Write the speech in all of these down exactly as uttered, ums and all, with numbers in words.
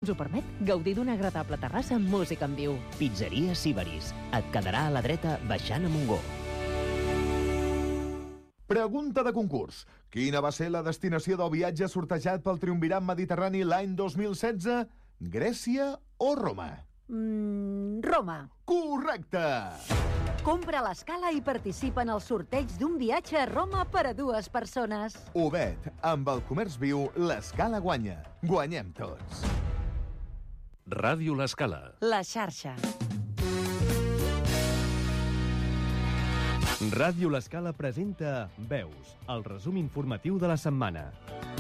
ens ho permet, gaudir d'una agradable terrassa amb música en viu. Pizzeria Siberis. Et quedarà a la dreta baixant a Montgó. Pregunta de concurs. Quina va ser la destinació del viatge sortejat pel Triumvirat Mediterrani l'any dos mil setze? Grècia o Roma? Mm, Roma. Correcte! Compra a l'Escala i participa en el sorteig d'un viatge a Roma per a dues persones. Obed, amb el comerç viu, l'Escala guanya. Guanyem tots. Ràdio L'Escala. La xarxa. Ràdio L'Escala presenta Veus, el resum informatiu de la setmana.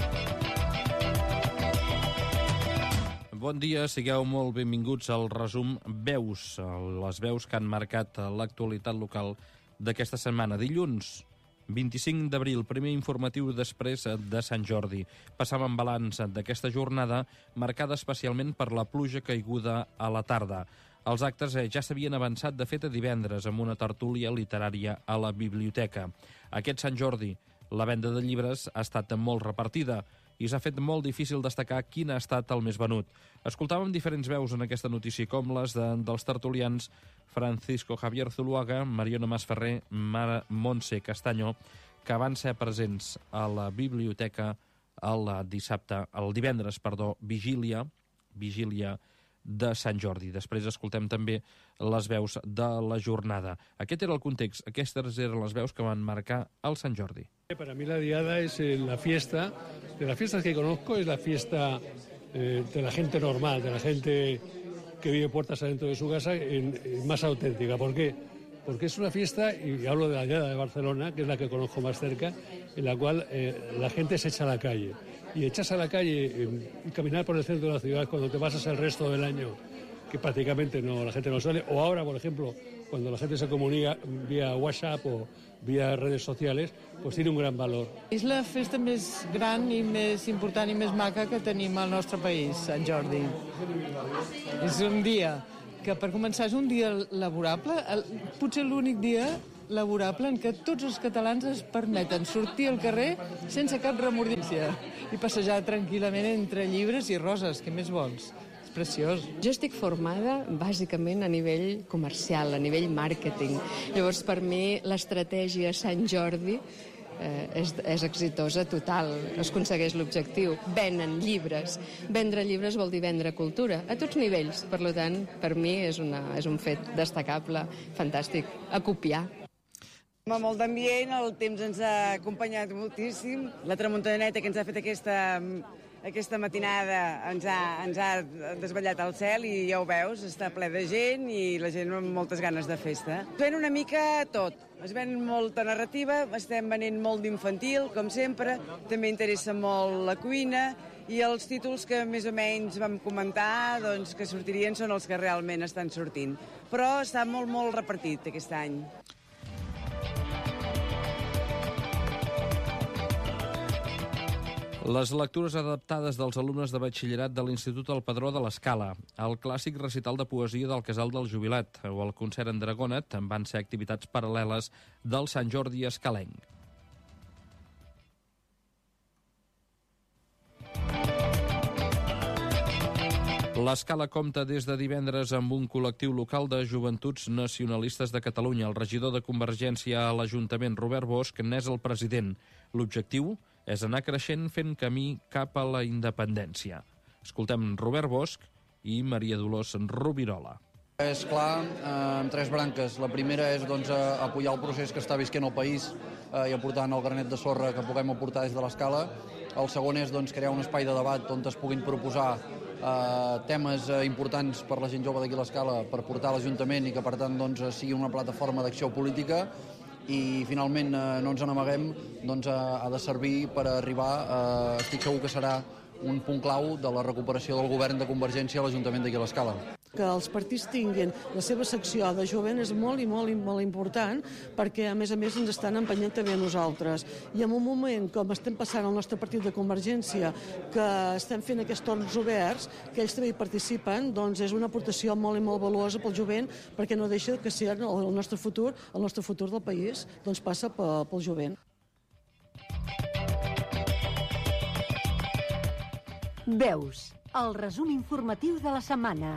Bon dia, sigueu molt benvinguts al resum Veus, les veus que han marcat l'actualitat local d'aquesta setmana. Dilluns, vint-i-cinc d'abril, primer informatiu després de Sant Jordi. Passàvem balanç d'aquesta jornada, marcada especialment per la pluja caiguda a la tarda. Els actes ja s'havien avançat, de fet, a divendres, amb una tertúlia literària a la biblioteca. Aquest Sant Jordi, la venda de llibres ha estat molt repartida i s'ha fet molt difícil destacar quin ha estat el més venut. Escoltàvem diferents veus en aquesta notícia, com les de, dels tertulians Francisco Javier Zuluaga, Mariona Masferrer, Mara Montse Castanyo, que van ser presents a la biblioteca el dissabte, el divendres, perdó, vigília, vigília de Sant Jordi. Després escoltem també les veus de la jornada. Aquest era el context, aquestes eren les veus que van marcar el Sant Jordi. Para mí la diada es la fiesta, de las fiestas que conozco, es la fiesta eh, de la gente normal, de la gente que vive puertas adentro de su casa, en, en más auténtica. ¿Por qué? Porque es una fiesta, y hablo de la diada de Barcelona, que es la que conozco más cerca, en la cual eh, la gente se echa a la calle. Y echarse a la calle eh, y caminar por el centro de la ciudad cuando te pasas el resto del año, que prácticamente no, la gente no sale, o ahora, por ejemplo, cuando la gente se comunica vía WhatsApp o vía redes sociales, pues tiene un gran valor. És la festa més gran i més important i més maca que tenim al nostre país, Sant Jordi. És un dia que, per començar, és un dia laborable, potser l'únic dia laborable en què tots els catalans es permeten sortir al carrer sense cap remordícia i passejar tranquil·lament entre llibres i roses, què més vols? És preciós. Jo estic formada bàsicament a nivell comercial, a nivell màrqueting. Llavors, per mi, l'estratègia Sant Jordi eh, és, és exitosa total. Es aconsegueix l'objectiu. Venen llibres. Vendre llibres vol dir vendre cultura, a tots nivells. Per tant, per mi és, una, és un fet destacable, fantàstic, a copiar. Amb molt d'ambient, el temps ens ha acompanyat moltíssim. La tramuntaneta que ens ha fet aquesta, aquesta matinada ens ha, ens ha desvetllat el cel i ja ho veus, està ple de gent i la gent amb moltes ganes de festa. Es ven una mica tot, es ven molta narrativa, estem venent molt d'infantil, com sempre, també interessa molt la cuina i els títols que més o menys vam comentar doncs, que sortirien són els que realment estan sortint. Però està molt, molt repartit aquest any. Les lectures adaptades dels alumnes de batxillerat de l'Institut El Padró de l'Escala, el clàssic recital de poesia del Casal del Jubilat o el concert en Dragonet van ser activitats paral·leles del Sant Jordi escalenc. L'Escala compta des de divendres amb un col·lectiu local de joventuts nacionalistes de Catalunya. El regidor de Convergència a l'Ajuntament, Robert Bosch, n'és el president. L'objectiu és anar creixent fent camí cap a la independència. Escoltem Robert Bosch i Maria Dolors Rubirola. És clar, amb tres branques. La primera és doncs, apoyar el procés que està visquent el país eh, i aportant el granet de sorra que puguem aportar des de l'Escala. El segon és doncs, crear un espai de debat on es puguin proposar eh, temes eh, importants per la gent jove d'aquí a l'Escala per portar a l'Ajuntament i que per tant doncs, sigui una plataforma d'acció política. I finalment eh, no ens n'amaguem, doncs, eh, ha de servir per arribar, eh, estic segur que serà un punt clau de la recuperació del govern de Convergència a l'Ajuntament d'aquí a l'Escala. Que els partits tinguin la seva secció de jovent és molt i molt i molt important perquè a més a més ens estan empenyent també a nosaltres. I en un moment com estem passant al nostre partit de Convergència que estem fent aquests torns oberts, que ells també hi participen, doncs és una aportació molt i molt valuosa pel jovent perquè no deixa que ser el nostre futur, el nostre futur del país doncs passa pel jovent. Veus, el resum informatiu de la setmana.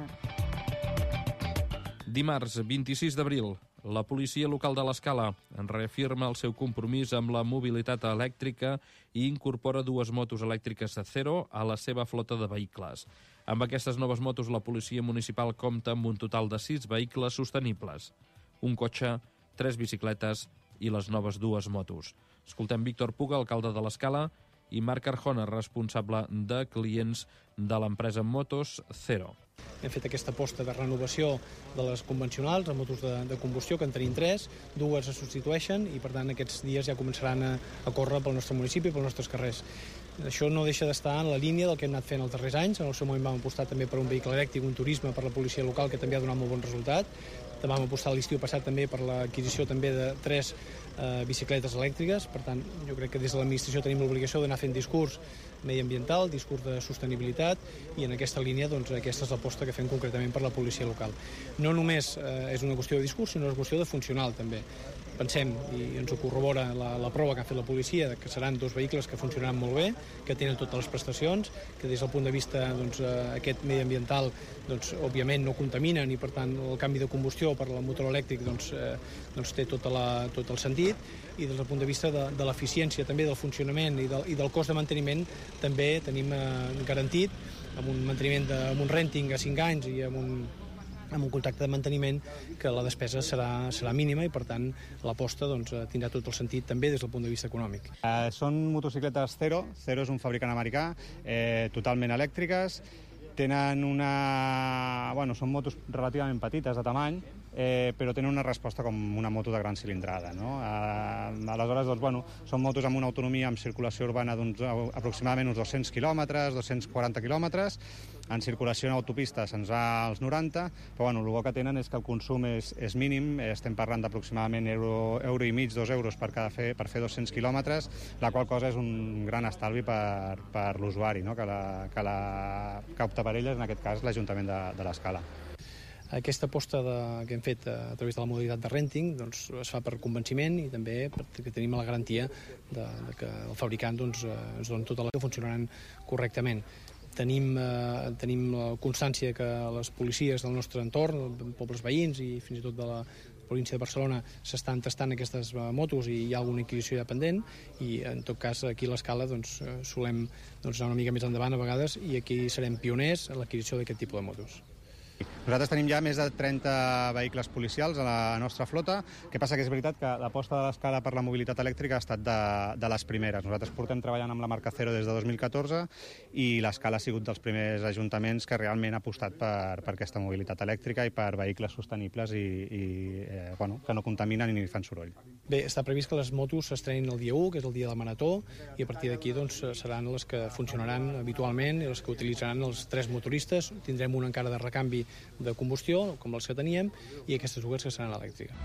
Dimarts, vint-i-sis d'abril, la policia local de l'Escala reafirma el seu compromís amb la mobilitat elèctrica i incorpora dues motos elèctriques Zero a la seva flota de vehicles. Amb aquestes noves motos, la policia municipal compta amb un total de sis vehicles sostenibles. Un cotxe, tres bicicletes i les noves dues motos. Escoltem Víctor Puga, alcalde de l'Escala, i Marc Arjona, responsable de clients de l'empresa Motos Zero. Hem fet aquesta aposta de renovació de les convencionals, de motos de, de combustió, que en tenim tres, dues es substitueixen i, per tant, aquests dies ja començaran a, a córrer pel nostre municipi i pels nostres carrers. Això no deixa d'estar en la línia del que hem anat fent els darrers anys. En el seu moment vam apostar també per un vehicle elèctric, un turisme per la policia local, que també ha donat molt bon resultat. Vam apostar l'estiu passat també per l'adquisició també de tres eh, bicicletes elèctriques. Per tant, jo crec que des de l'administració tenim l'obligació d'anar fent discurs mediambiental, discurs de sostenibilitat, i en aquesta línia doncs, aquesta és l'aposta que fem concretament per la policia local. No només eh, és una qüestió de discurs, sinó una qüestió de funcional també. Pensem, i ens ho corrobora la, la prova que ha fet la policia, que seran dos vehicles que funcionaran molt bé, que tenen totes les prestacions, que des del punt de vista doncs, aquest mediambiental doncs, òbviament no contaminen i per tant el canvi de combustió per al motor elèctric doncs, eh, doncs té tota la, tot el sentit, i des del punt de vista de, de l'eficiència també del funcionament i del, i del cost de manteniment també tenim eh, garantit amb un manteniment de, amb un renting a cinc anys i amb un amb un contracte de manteniment que la despesa serà, serà mínima i, per tant, l'aposta doncs, tindrà tot el sentit també des del punt de vista econòmic. Eh, són motocicletes Zero. Zero és un fabricant americà, eh, totalment elèctriques. Tenen una... Bueno, són motos relativament petites de tamany, eh, però tenen una resposta com una moto de gran cilindrada, no? Eh, aleshores, doncs, bueno, són motos amb una autonomia amb circulació urbana d'uns aproximadament uns dos-cents quilòmetres, dos-cents quaranta quilòmetres. En circulació en autopista se'ns va als noranta, però bueno, el bo que tenen és que el consum és, és mínim, estem parlant d'aproximadament euro, euro i mig, dos euros per, cada fer, per fer dos-cents quilòmetres, la qual cosa és un gran estalvi per, per l'usuari, no? que, la, que, la, que opta per elles, en aquest cas, l'Ajuntament de, de l'Escala. Aquesta aposta de, que hem fet a, a través de la modalitat de renting doncs, es fa per convenciment i també perquè tenim la garantia de, de que el fabricant doncs, ens dona tota la que funcionaran correctament. Tenim, eh, tenim la constància que les policies del nostre entorn, pobles veïns i fins i tot de la província de Barcelona s'estan tastant aquestes motos i hi ha alguna adquisició ja pendent i en tot cas aquí a l'Escala doncs, solem doncs, anar una mica més endavant a vegades i aquí serem pioners en l'adquisició d'aquest tipus de motos. Nosaltres tenim ja més de trenta vehicles policials a la nostra flota. El que passa que és veritat que l'aposta de l'Escala per la mobilitat elèctrica ha estat de, de les primeres. Nosaltres portem treballant amb la marca Zero des de dos mil catorze i l'Escala ha sigut dels primers ajuntaments que realment ha apostat per, per aquesta mobilitat elèctrica i per vehicles sostenibles i, i eh, bueno, que no contaminen ni fan soroll. Bé, està previst que les motos s'estrenin el dia u, que és el dia del Marató, i a partir d'aquí doncs, seran les que funcionaran habitualment i les que utilitzaran els tres motoristes. Tindrem una encara de recanvi de combustió, com els que teníem, i aquestes dues que seran elèctriques.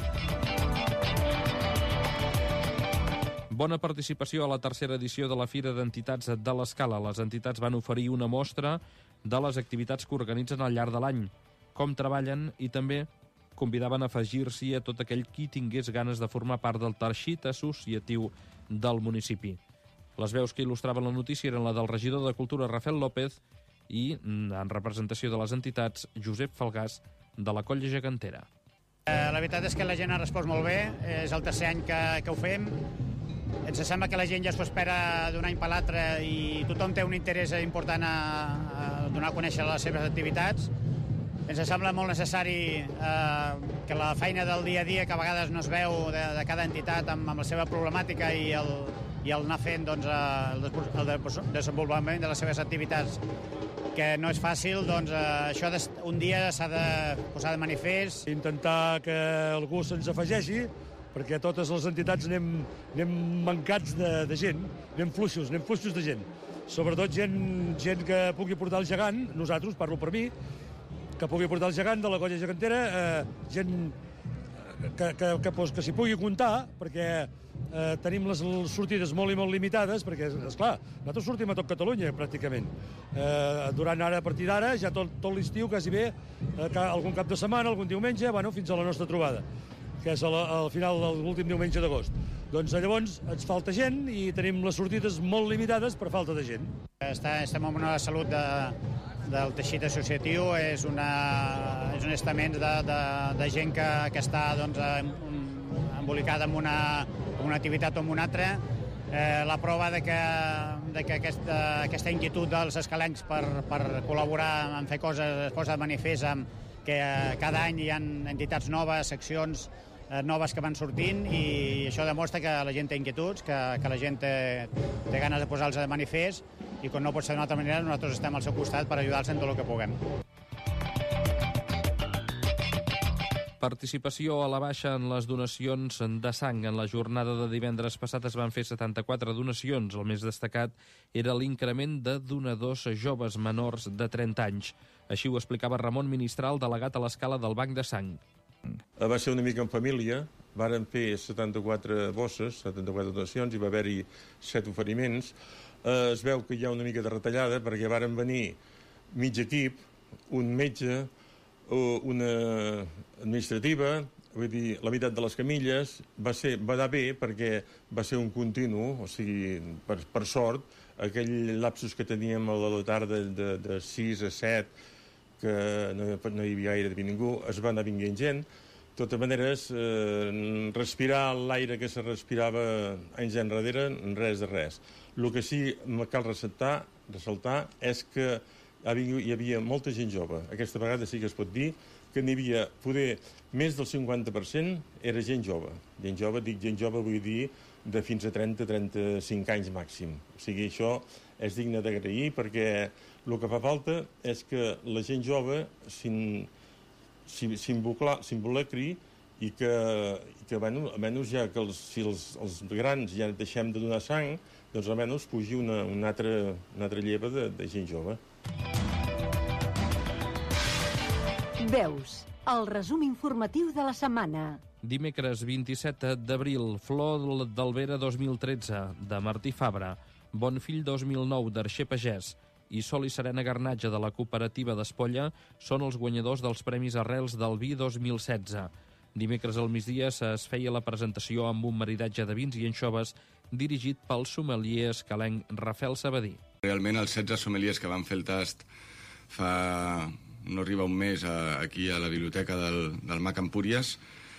Bona participació a la tercera edició de la Fira d'Entitats de l'Escala. Les entitats van oferir una mostra de les activitats que organitzen al llarg de l'any, com treballen i també convidaven a afegir-s'hi a tot aquell qui tingués ganes de formar part del teixit associatiu del municipi. Les veus que il·lustraven la notícia eren la del regidor de Cultura, Rafael López, i, en representació de les entitats, Josep Falgàs, de la Colla Gegantera. La veritat és que la gent ha respost molt bé, és el tercer any que, que ho fem. Ens sembla que la gent ja s'ho espera d'un any per l'altre i tothom té un interès important a, a donar a conèixer les seves activitats. Ens sembla molt necessari eh, que la feina del dia a dia, que a vegades no es veu de, de cada entitat amb, amb la seva problemàtica i el, i el anar fent doncs, el, el desenvolupament de les seves activitats, que no és fàcil, doncs eh, això un dia s'ha de posar de manifest. Intentar que algú se'ns afegeixi, perquè totes les entitats anem, anem mancats de, de gent, anem fluixos, anem fluixos de gent. Sobretot gent, gent que pugui portar el gegant, nosaltres, parlo per mi, que pugui portar el gegant de la Colla Gegantera, eh, gent que, que, que, pues, que s'hi pugui comptar, perquè eh, tenim les sortides molt i molt limitades, perquè, esclar, nosaltres sortim a tot Catalunya, pràcticament. Eh, durant ara, a partir d'ara, ja tot, tot l'estiu, quasi bé, eh, algun cap de setmana, algun diumenge, bueno, fins a la nostra trobada, que és al, al final de l'últim diumenge d'agost. Doncs llavors ens falta gent i tenim les sortides molt limitades per falta de gent. Està, estem en una salut de, del teixit associatiu, és, una, és un estament de, de, de gent que, que està doncs, embolicada en una, en una activitat o en una altra. Eh, la prova de que, de que aquesta, aquesta inquietud dels escalencs per, per col·laborar en fer coses es posa de manifest amb que eh, cada any hi ha entitats noves, seccions eh, noves que van sortint, i això demostra que la gent té inquietuds, que, que la gent té, té ganes de posar-los de manifest, i com no pot ser d'una altra manera, nosaltres estem al seu costat per ajudar-los en tot el que puguem. Participació a la baixa en les donacions de sang. En la jornada de divendres passat es van fer setanta-quatre donacions. El més destacat era l'increment de donadors joves menors de trenta anys. Així ho explicava Ramon Ministral, delegat a l'escala del Banc de Sang. Va ser una mica en família, varen fer setanta-quatre bosses, setanta-quatre donacions, hi va haver-hi set oferiments. Eh, es veu que hi ha una mica de retallada perquè varen venir mig equip, un metge, una administrativa, vull dir, la meitat de les camilles. Va, ser, va anar bé perquè va ser un continu, o sigui, per, per sort, aquell lapsus que teníem a la tarda de, de sis a set, que no, no hi havia gaire ningú, es va anar vinguent gent. De totes maneres, eh, respirar l'aire que se respirava anys enrere, res de res. El que sí que cal ressaltar, ressaltar és que hi havia molta gent jove. Aquesta vegada sí que es pot dir que n'hi havia, poder, més del cinquanta per cent era gent jove. Gent jove, dic gent jove, vull dir de fins a trenta a trenta-cinc anys màxim. O sigui, això és digne d'agrair, perquè el que fa falta és que la gent jove s'involucri i que, i que bueno, almenys ja que els, si els, els grans ja deixem de donar sang, doncs almenys pugi una, una, altra, una altra lleva de, de gent jove. Veus, el resum informatiu de la setmana. Dimecres vint-i-set d'abril, Flor d'Albera dos mil tretze, de Martí Fabra, Bonfill dos mil nou, d'Arxer Pagès, i Sol i Serena Garnatge, de la cooperativa d'Espolla, són els guanyadors dels Premis Arrels del Vi dos mil setze. Dimecres al migdia es feia la presentació amb un maridatge de vins i anxoves dirigit pel sommelier escalenc Rafael Sabadí. Realment els setze sommeliers que van fer el tast fa no arriba un mes a, aquí a la biblioteca del, del Mac Empúries,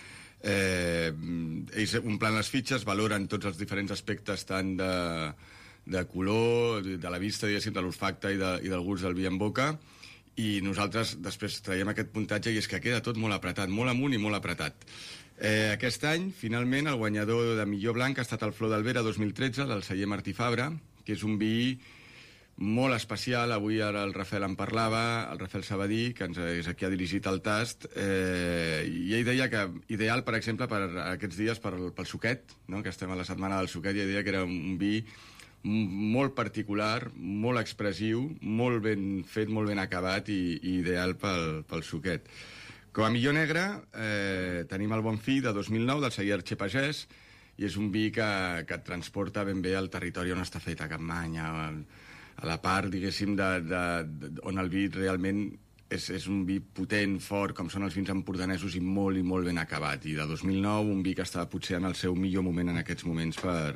eh, ells omplen les fitxes, valoren tots els diferents aspectes tant de, de color, de la vista, diguéssim, de l'olfacte i, de, i del gust del vi en boca, i nosaltres després traiem aquest puntatge i és que queda tot molt apretat, molt amunt i molt apretat. Eh, aquest any, finalment, el guanyador de millor blanc ha estat el Flor d'Albera dos mil tretze, del celler Martí Fabra, que és un vi molt especial. Avui ara el Rafael en parlava, el Rafael Sabadí, que ens és aquí ha dirigit el tast, eh, i ell deia que ideal, per exemple, per aquests dies per, pel suquet, no? Que estem a la setmana del suquet, i ell deia que era un vi molt particular, molt expressiu, molt ben fet, molt ben acabat i, i ideal pel, pel suquet. Com a millor negre eh, tenim el Bonfill de dos mil nou del celler Arxer Pagès, i és un vi que, que et transporta ben bé al territori on està fet, a Capmany, a, a la part, diguéssim, de, de, de, on el vi realment és, és un vi potent, fort, com són els vins empordanesos, i molt i molt ben acabat. I de dos mil nou, un vi que està potser en el seu millor moment en aquests moments per,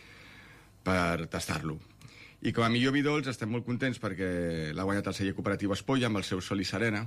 per tastar-lo. I com a millor vi dolç estem molt contents perquè l'ha guanyat el celler cooperatiu Espolla amb el seu Sol i Serena,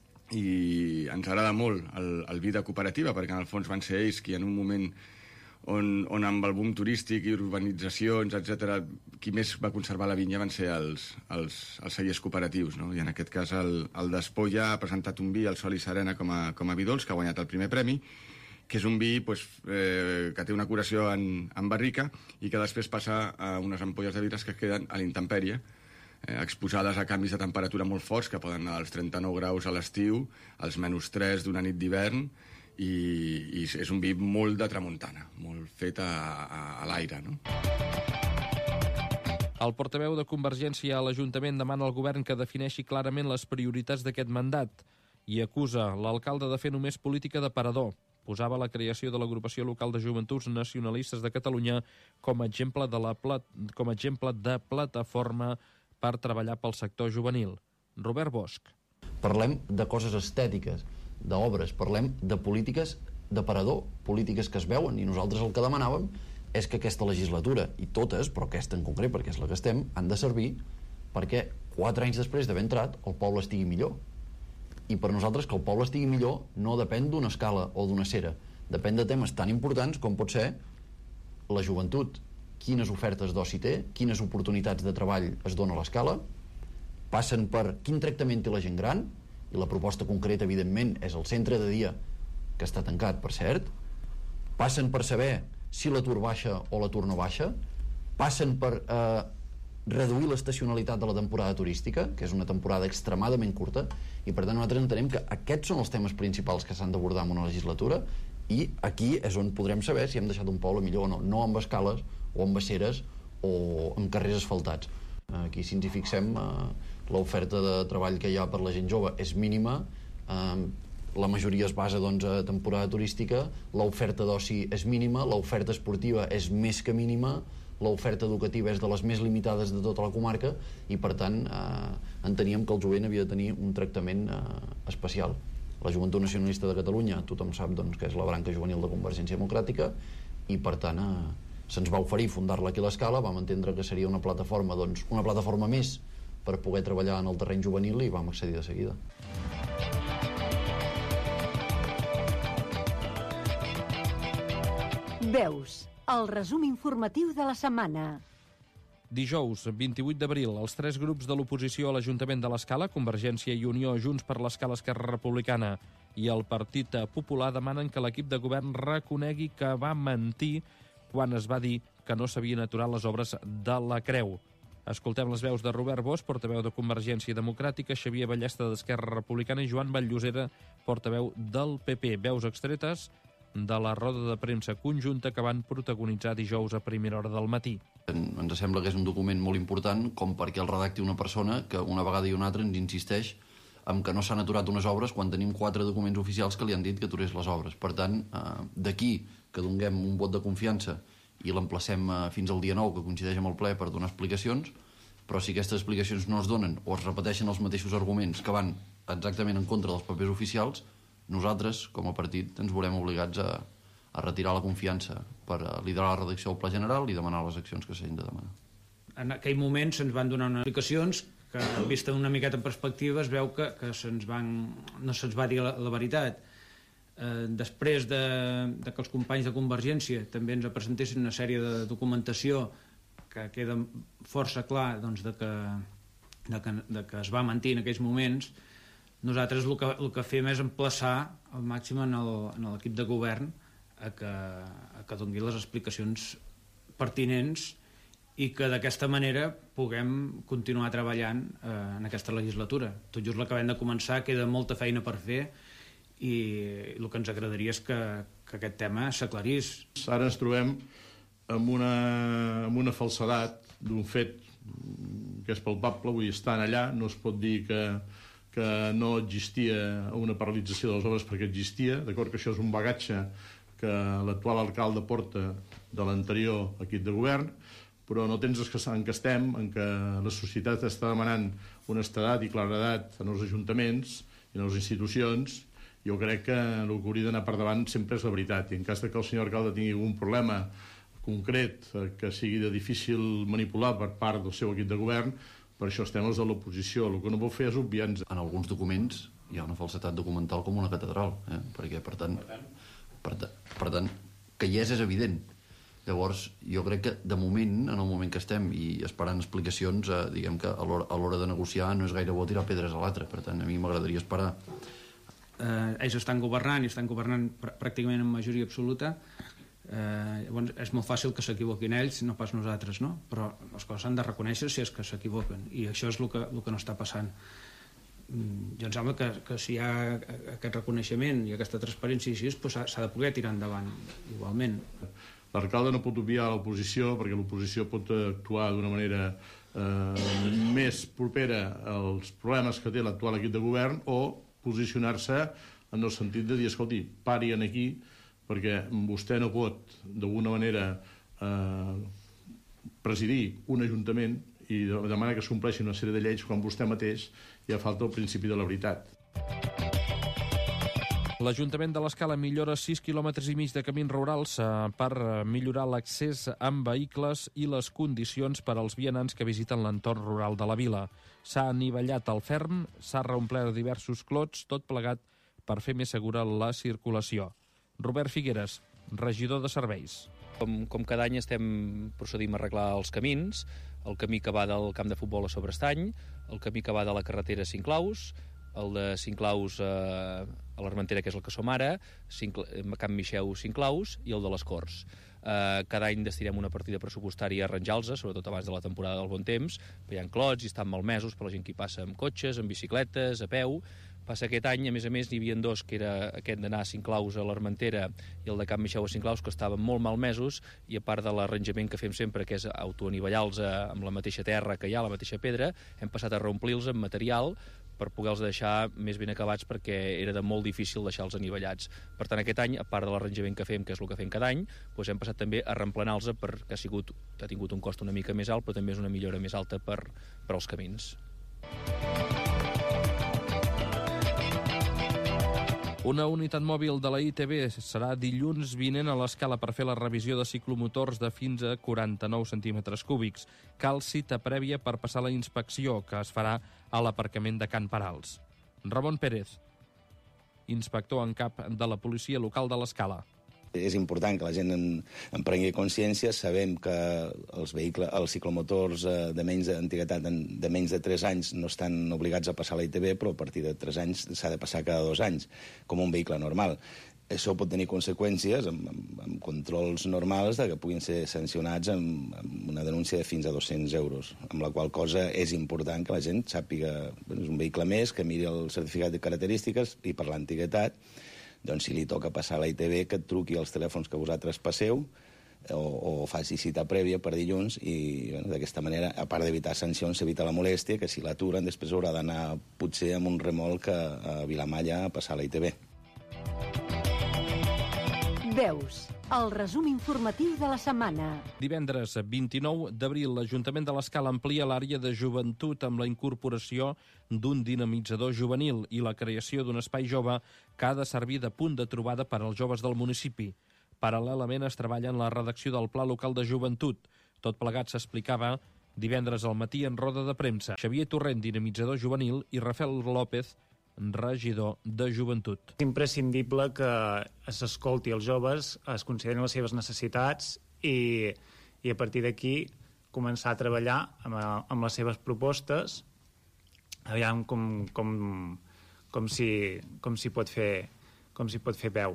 i ens agrada molt el, el vi de cooperativa, perquè en el fons van ser ells qui en un moment on, on amb el boom turístic i urbanitzacions, etcètera, qui més va conservar la vinya van ser els, els, els cellers cooperatius, no? I en aquest cas el, el d'Espolla ha presentat un vi, el Sol i Serena, com a, com a vi dolç, que ha guanyat el primer premi, que és un vi pues, eh, que té una curació en, en barrica i que després passa a unes ampolles de vidres que queden a l'intempèrie, eh, exposades a canvis de temperatura molt forts, que poden anar als trenta-nou graus a l'estiu, als menys tres d'una nit d'hivern, i, i és un vi molt de tramuntana, molt fet a, a, a l'aire, no? El portaveu de Convergència a l'Ajuntament demana al govern que defineixi clarament les prioritats d'aquest mandat i acusa l'alcalde de fer només política d'aparador. Posava la creació de l'agrupació local de joventuts nacionalistes de Catalunya com a exemple de, la plat... com a exemple de plataforma per treballar pel sector juvenil. Robert Bosch. Parlem de coses estètiques, d'obres, parlem de polítiques d'aparador, polítiques que es veuen, i nosaltres el que demanàvem és que aquesta legislatura, i totes, però aquesta en concret, perquè és la que estem, han de servir perquè quatre anys després d'haver entrat, el poble estigui millor. I per nosaltres que el poble estigui millor no depèn d'una escala o d'una cera. Depèn de temes tan importants com pot ser la joventut. Quines ofertes d'oci té, quines oportunitats de treball es dona a l'escala, passen per quin tractament té la gent gran, i la proposta concreta, evidentment, és el centre de dia, que està tancat, per cert, passen per saber si l'atur baixa o l'atur no baixa, passen per eh, reduir l'estacionalitat de la temporada turística, que és una temporada extremadament curta, i per tant nosaltres entenem que aquests són els temes principals que s'han d'abordar en una legislatura, i aquí és on podrem saber si hem deixat un poble millor o no, no amb escales o amb aceres o amb carrers asfaltats. Aquí, si ens hi fixem, eh, l'oferta de treball que hi ha per la gent jove és mínima, eh, la majoria es basa doncs, a temporada turística, l'oferta d'oci és mínima, l'oferta esportiva és més que mínima, l'oferta educativa és de les més limitades de tota la comarca i, per tant, eh, enteníem que el jovent havia de tenir un tractament eh, especial. La Joventut Nacionalista de Catalunya, tothom sap doncs, que és la branca juvenil de Convergència Democràtica i, per tant, eh, se'ns va oferir fundar-la aquí a l'Escala, vam entendre que seria una plataforma, doncs, una plataforma més per poder treballar en el terreny juvenil i vam accedir de seguida. Veus, el resum informatiu de la setmana. Dijous, vint-i-vuit d'abril, els tres grups de l'oposició a l'Ajuntament de l'Escala, Convergència i Unió, Junts per l'Escala, Esquerra Republicana i el Partit Popular, demanen que l'equip de govern reconegui que va mentir quan es va dir que no s'havien aturat les obres de la Creu. Escoltem les veus de Robert Bosch, portaveu de Convergència Democràtica, Xavier Ballesta d'Esquerra Republicana i Joan Batllosera, portaveu del P P. Veus extretes de la roda de premsa conjunta que van protagonitzar dijous a primera hora del matí. Ens sembla que és un document molt important com perquè el redacti una persona que una vegada i una altra ens insisteix en que no s'han aturat unes obres quan tenim quatre documents oficials que li han dit que aturés les obres. Per tant, eh, d'aquí que donem un vot de confiança i l'emplacem eh, fins al dia nou, que coincideix amb el ple, per donar explicacions, però si aquestes explicacions no es donen o es repeteixen els mateixos arguments que van exactament en contra dels papers oficials, nosaltres, com a partit, ens veurem obligats a, a retirar la confiança per liderar la redacció del Pla General i demanar les accions que s'hagin de demanar. En aquell moment se'ns van donar unes explicacions que, vista una miqueta en perspectiva, es veu que, que se'ns van, no se'ns va dir la, la veritat. Eh, després de, de que els companys de Convergència també ens presentessin una sèrie de documentació que queda força clar doncs, de, que, de, que, de que es va mentir en aquells moments, nosaltres el que, el que fem és emplaçar al màxim en l'equip de govern a que, a que doni les explicacions pertinents i que d'aquesta manera puguem continuar treballant eh, en aquesta legislatura. Tot just l'acabem de començar, queda molta feina per fer i el que ens agradaria és que, que aquest tema s'aclarís. Ara ens trobem amb una, amb una falsedat d'un fet que és palpable, vull dir, estan allà, no es pot dir que que no existia una paralització de les obres perquè existia, d'acord que això és un bagatge que l'actual alcalde porta de l'anterior equip de govern, però no tens en què estem, en què la societat està demanant honestedat i claredat en els ajuntaments i en les institucions. Jo crec que el que hauria d'anar per davant sempre és la veritat, i en cas que el senyor alcalde tingui algun problema concret que sigui de difícil manipular per part del seu equip de govern, per això estem els de l'oposició. El que no vol fer és obviar-nos. En alguns documents hi ha una falsetat documental com una catedral, eh? perquè, per tant, per, per tant, que hi és és evident. Llavors, jo crec que, de moment, en el moment que estem i esperant explicacions, eh, diguem que a l'hora de negociar no és gaire bo tirar pedres a l'altre. Per tant, a mi m'agradaria esperar. Eh, ells estan governant i estan governant pr pràcticament en majoria absoluta. Eh, llavors és molt fàcil que s'equivoquin ells, no pas nosaltres, no? Però les coses s'han de reconèixer si és que s'equivoquen, i això és el que, el que no està passant. Jo em sembla que, que si hi ha aquest reconeixement i aquesta transparència així, doncs s'ha de poder tirar endavant igualment. L'alcalde no pot obviar l'oposició perquè l'oposició pot actuar d'una manera eh, més propera als problemes que té l'actual equip de govern o posicionar-se en el sentit de dir, escolti, pari aquí, perquè vostè no pot, d'alguna manera, eh, presidir un ajuntament i demanar que es compleixin una sèrie de lleis quan vostè mateix ja falta el principi de la veritat. L'Ajuntament de l'Escala millora sis quilòmetres i mig de camins rurals per millorar l'accés amb vehicles i les condicions per als vianants que visiten l'entorn rural de la vila. S'ha anivellat el ferm, s'ha reomplert diversos clots, tot plegat per fer més segura la circulació. Robert Figueres, regidor de Serveis. Com, com cada any estem procedim a arreglar els camins, el camí que va del camp de futbol a Sobrestany, el camí que va de la carretera a Sinclaus, el de Sinclaus a, a l'Armentera, que és el que som ara, Camp Mixeu Sinclaus, i el de les Corts. Uh, cada any destinem una partida pressupostària a arranjar-los, sobretot abans de la temporada del bon temps, perquè hi ha clots i estan malmesos per la gent que hi passa amb cotxes, amb bicicletes, a peu. Passa aquest any, a més a més, n'hi havia dos, que era aquest d'anar a Sinclaus a l'Armentera i el de Camp Mixeu a Sinclaus, que estaven molt malmesos, i a part de l'arranjament que fem sempre, que és autoanivellar-los amb la mateixa terra que hi ha, la mateixa pedra, hem passat a reomplir-los amb material per poder-los deixar més ben acabats, perquè era de molt difícil deixar-los anivellats. Per tant, aquest any, a part de l'arranjament que fem, que és el que fem cada any, doncs hem passat també a reemplenar-los, perquè ha, sigut, ha tingut un cost una mica més alt, però també és una millora més alta per, per als camins. Una unitat mòbil de la I T B serà dilluns vinent a l'Escala per fer la revisió de ciclomotors de fins a quaranta-nou centímetres cúbics. Cal cita prèvia per passar la inspecció, que es farà a l'aparcament de Can Parals. Ramon Pérez, inspector en cap de la policia local de l'Escala. És important que la gent en, en prengui consciència. Sabem que els vehicles, els ciclomotors de menys d'antiguitat, de menys de tres anys, no estan obligats a passar la I T B, però a partir de tres anys s'ha de passar cada dos anys, com un vehicle normal. Això pot tenir conseqüències amb, amb, amb controls normals de que puguin ser sancionats amb, amb una denúncia de fins a dos-cents euros, amb la qual cosa és important que la gent sàpiga, bueno, és un vehicle més, que miri el certificat de característiques i per l'antiguitat, doncs si li toca passar la I T B, que et truqui als telèfons que vosaltres passeu o, o faci cita prèvia per dilluns i bueno, d'aquesta manera, a part d'evitar sancions, s'evita la molèstia, que si l'aturen després haurà d'anar potser amb un remolc a Vilamalla a passar la I T B. Veus, el resum informatiu de la setmana. Divendres vint-i-nou d'abril, l'Ajuntament de l'Escala amplia l'àrea de joventut amb la incorporació d'un dinamitzador juvenil i la creació d'un espai jove que ha de servir de punt de trobada per als joves del municipi. Paral·lelament es treballa en la redacció del Pla Local de Joventut. Tot plegat s'explicava divendres al matí en roda de premsa. Xavier Torrent, dinamitzador juvenil, i Rafael López, regidor de Joventut. És imprescindible que s'escolti els joves, es considerin les seves necessitats i, i a partir d'aquí començar a treballar amb, amb les seves propostes, aviam com, com, com, si, com si pot fer, com si pot fer veu.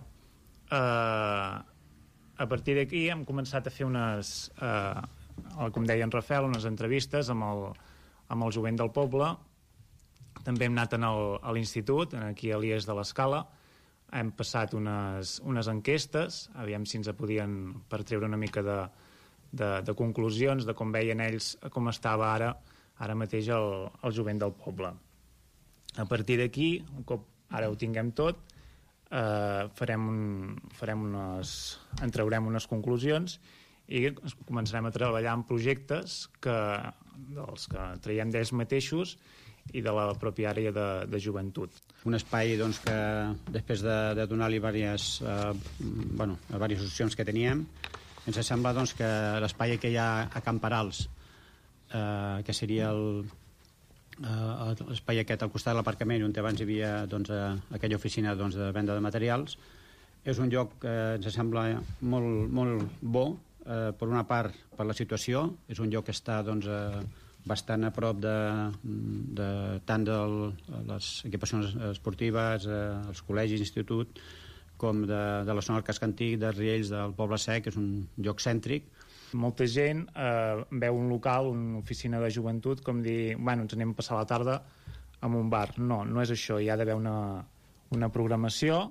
Uh, a partir d'aquí hem començat a fer unes, uh, com deia en Rafael, unes entrevistes amb el, amb el jovent del poble. També hem anat el, a l'institut, aquí a l'I E S de l'Escala. Hem passat unes, unes enquestes, aviam si ens podien per treure una mica de, de, de conclusions de com veien ells, com estava ara, ara mateix el, el jovent del poble. A partir d'aquí, un cop ara ho tinguem tot, eh, farem, un, farem unes, en traurem unes conclusions i començarem a treballar en projectes que, dels que traiem d'ells mateixos i de la pròpia àrea de, de joventut. Un espai doncs, que després de, de donar-li diverses, eh, bueno, diverses opcions que teníem, ens sembla doncs, que l'espai que hi ha a Can Parals, eh, que seria el, eh, l'espai aquest al costat de l'aparcament on abans hi havia doncs, eh, aquella oficina doncs, de venda de materials, és un lloc que ens sembla molt, molt bo, eh, per una part per la situació, és un lloc que està doncs, eh, bastant a prop de, de tant de les equipacions esportives, eh, els col·legis, institut, com de, de la zona del casc antic, de Riells, del Poble Sec, és un lloc cèntric. Molta gent eh, veu un local, una oficina de joventut, com dir, bueno, ens anem a passar la tarda en un bar. No, no és això, hi ha d'haver una, una programació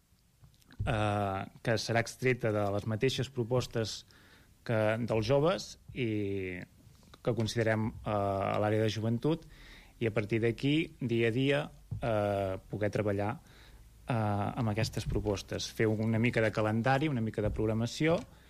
eh, que serà extreta de les mateixes propostes que, dels joves i que considerem eh, a l'àrea de joventut, i a partir d'aquí, dia a dia, eh, poder treballar eh, amb aquestes propostes. Fer una mica de calendari, una mica de programació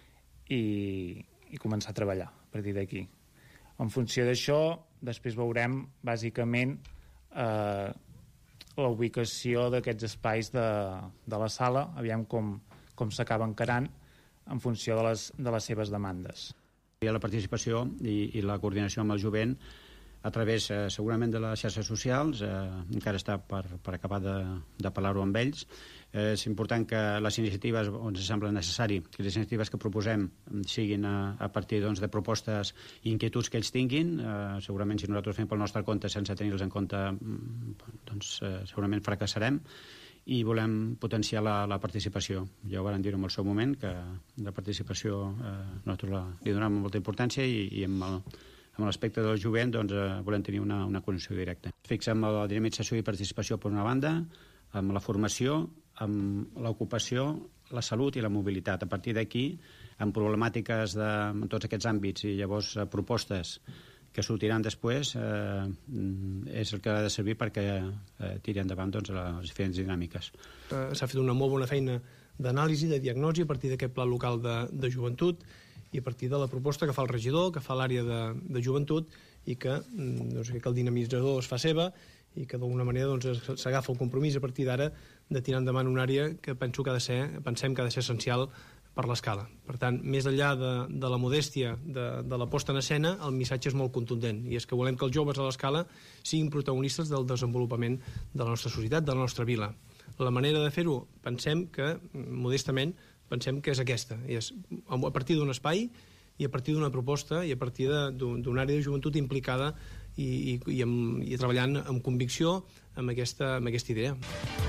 i, i començar a treballar a partir d'aquí. En funció d'això, després veurem, bàsicament, eh, la ubicació d'aquests espais de, de la sala, aviam com, com s'acaba encarant en funció de les, de les seves demandes. Hi ha la participació i, i la coordinació amb el jovent a través eh, segurament de les xarxes socials, eh, encara està per, per acabar de, de parlar-ho amb ells. Eh, és important que les iniciatives, on ens sembla necessari, que les iniciatives que proposem siguin a, a partir doncs, de propostes i inquietuds que ells tinguin. Eh, segurament si nosaltres fem pel nostre compte sense tenir-los en compte, doncs eh, segurament fracassarem, i volem potenciar la, la participació. Ja ho vam dir en el seu moment, que la participació eh, nosaltres la, li donem molta importància i, i amb el amb l'aspecte del jovent doncs, eh, volem tenir una, una connexió directa. Fixem la dinamització i participació per una banda, amb la formació, amb l'ocupació, la salut i la mobilitat. A partir d'aquí, amb problemàtiques de, en tots aquests àmbits i llavors eh, propostes que sortiran després, eh, és el que ha de servir perquè eh, tiri endavant doncs, les diferents dinàmiques. Eh, S'ha fet una molt bona feina d'anàlisi, de diagnosi, a partir d'aquest pla local de, de joventut, i a partir de la proposta que fa el regidor, que fa l'àrea de, de joventut, i que, doncs, que el dinamitzador es fa seva i que d'alguna manera doncs, s'agafa el compromís a partir d'ara de tirar endavant una àrea que penso que ha de ser, pensem que ha de ser essencial per l'escala. Per tant, més enllà de, de la modèstia de, de la posta en escena, el missatge és molt contundent, i és que volem que els joves a l'escala siguin protagonistes del desenvolupament de la nostra societat, de la nostra vila. La manera de fer-ho, pensem que, modestament, pensem que és aquesta, és a partir d'un espai i a partir d'una proposta i a partir d'una àrea de joventut implicada i, i, i, amb, i treballant amb convicció amb aquesta, amb aquesta idea.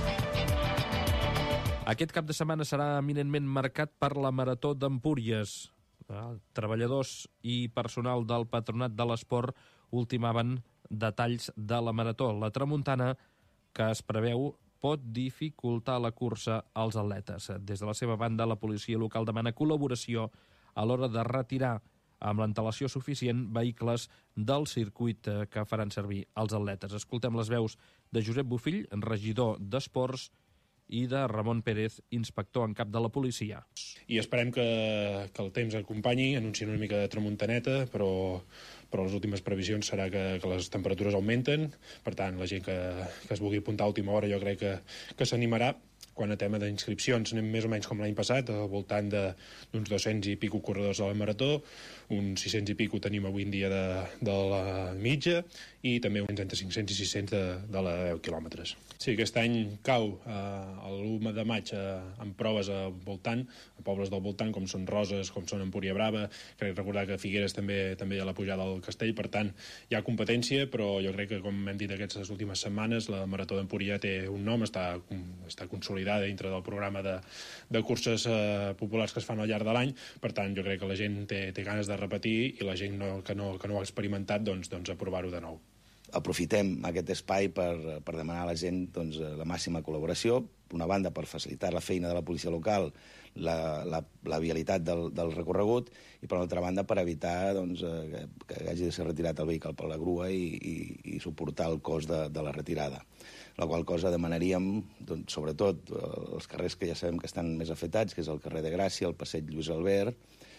Aquest cap de setmana serà eminentment marcat per la Marató d'Empúries. Treballadors i personal del Patronat de l'Esport ultimaven detalls de la Marató. La tramuntana, que es preveu, pot dificultar la cursa als atletes. Des de la seva banda, la policia local demana col·laboració a l'hora de retirar amb l'antelació suficient vehicles del circuit que faran servir els atletes. Escoltem les veus de Josep Bofill, regidor d'Esports, i de Ramon Pérez, inspector en cap de la policia. I esperem que, que el temps acompanyi, anuncien una mica de tramuntaneta, però, però les últimes previsions serà que, que les temperatures augmenten. Per tant, la gent que, que es vulgui apuntar a última hora jo crec que, que s'animarà. Quan a tema d'inscripcions anem més o menys com l'any passat, al voltant d'uns dos-cents i pico corredors de la Marató, uns sis-cents i pico tenim avui en dia de, de la mitja, i també uns entre cinc-cents i sis-cents de, de la deu quilòmetres. Sí, aquest any cau eh, l'u de maig eh, amb proves al voltant, a pobles del voltant, com són Roses, com són Empúria Brava. Crec recordar que Figueres també també hi ha la pujada al Castell, per tant, hi ha competència, però jo crec que, com hem dit aquestes últimes setmanes, la Marató d'Empúria té un nom, està, està consolidada dintre del programa de, de curses eh, populars que es fan al llarg de l'any. Per tant, jo crec que la gent té, té ganes de repetir, i la gent no, que, no, que no ho ha experimentat, doncs, doncs aprovar-ho de nou. Aprofitem aquest espai per, per demanar a la gent doncs, la màxima col·laboració, d'una banda per facilitar la feina de la policia local, la, la, la vialitat del, del recorregut, i per l'altra banda per evitar doncs, que, que hagi de ser retirat el vehicle per la grua i, i, i suportar el cost de, de la retirada. La qual cosa demanaríem, doncs, sobretot, els carrers que ja sabem que estan més afectats, que és el carrer de Gràcia, el passeig Lluís Albert,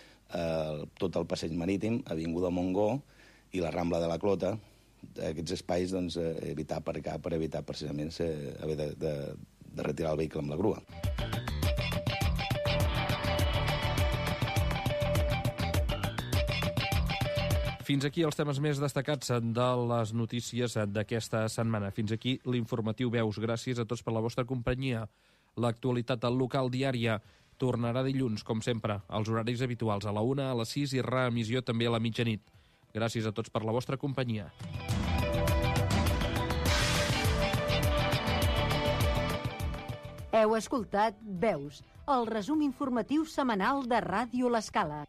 eh, tot el passeig marítim, Avinguda Montgó i la Rambla de la Clota. Aquests espais, doncs, evitar aparcar per evitar precisament ser, haver de, de, de retirar el vehicle amb la grua. Fins aquí els temes més destacats de les notícies d'aquesta setmana. Fins aquí l'informatiu Veus. Gràcies a tots per la vostra companyia. L'actualitat al local diària tornarà dilluns, com sempre, als horaris habituals, a la una, a les sis i reemissió també a la mitjanit. Gràcies a tots per la vostra companyia. Heu escoltat Veus, el resum informatiu setmanal de Ràdio L'Escala.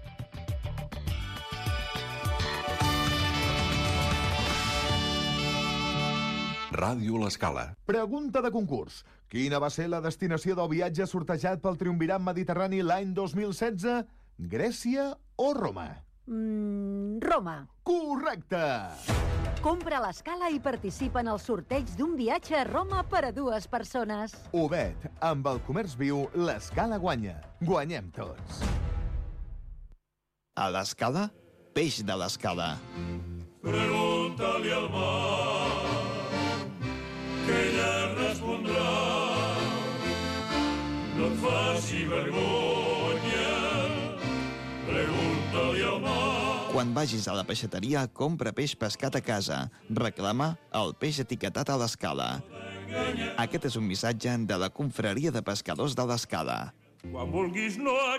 Ràdio L'Escala. Pregunta de concurs. Quina va ser la destinació del viatge sortejat pel Triumvirat Mediterrani l'any dos mil setze? Grècia o Roma? Mm, Roma. Correcte! Compra a l'Escala i participa en el sorteig d'un viatge a Roma per a dues persones. Obed, amb el comerç viu, l'Escala guanya. Guanyem tots. A l'Escala, peix de l'Escala. Pregúntale al mar que ella respondrà. No et faci vergonya, pregunta-li al mar. Quan vagis a la peixateria, compra peix pescat a casa. Reclama el peix etiquetat a l'Escala. Aquest és un missatge de la Confraria de Pescadors de l'Escala. Quan vulguis no